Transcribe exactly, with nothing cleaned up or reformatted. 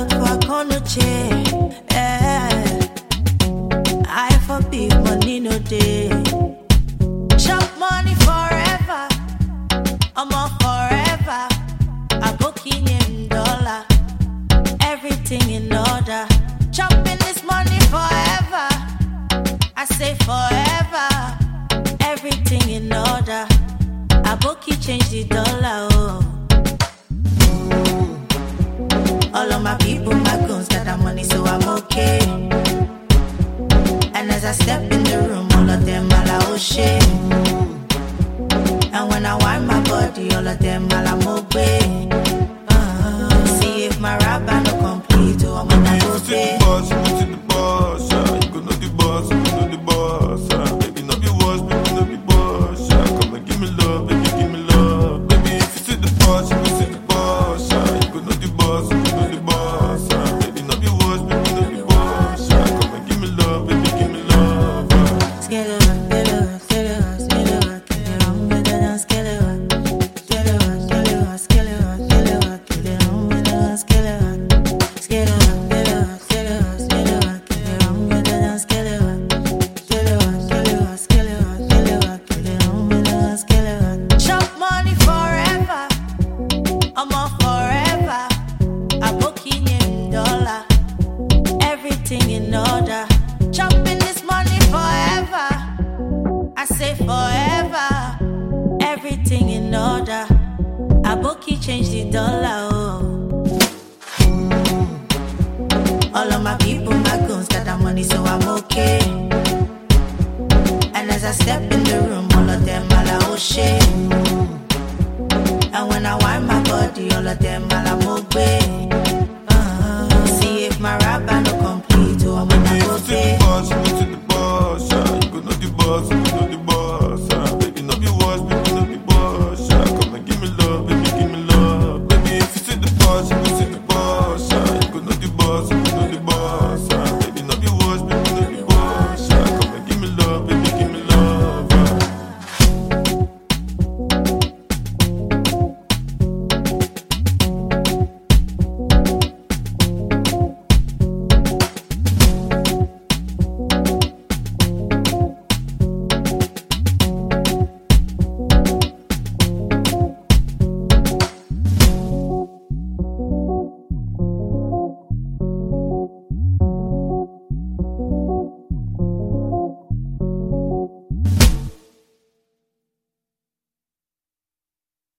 for corner chair. Yeah. I for big money no day. Chop money forever. I'm on forever. I go king in dollar. Everything in order. Chopping this money forever. I say forever. Everything in order. I book you change the dollar. Oh. All of my people, my guns got that money, so I'm okay. And as I step in the room, all of them all are oh shit. And when I wind my body, all of them all I'm okay. Uh, see if my rap band no complete, or I'm gonna go say. You go to the boss, yeah. You go know the boss, you go know the boss, yeah. Baby, no be boss, baby, no be boss, yeah. Come and give me love, baby, give me love. Baby, if you see the boss, you go see the boss, yeah. You go know the boss, you go know the boss, yeah. Baby, no be boss, baby, no be boss, yeah. Come and give me love, baby, give me love, yeah. Scared of her, scared of her, scared of her, scared of her. Kill it wrong with her, don't scare of her. Scared of her, scared of her, scared of her, scared of her. Kill it wrong with her, don't scare of her. Scared of her, scared of her, scared of her, scared of her. Kill it wrong with her, don't scare of her. Scared of her, scared of her, scared of her, scared of her. Kill it wrong with her, don't scare of her. Chop money forever. I'm on forever. I book in in dollar. Everything in order. Chopping this money forever. I say forever. Everything in order. I book you change the dollar. Oh. All of my people, my guns got that money, so I'm okay. And as I step in the room, all of them all are oh shit. And when I wind my body, all of them all I'm okay.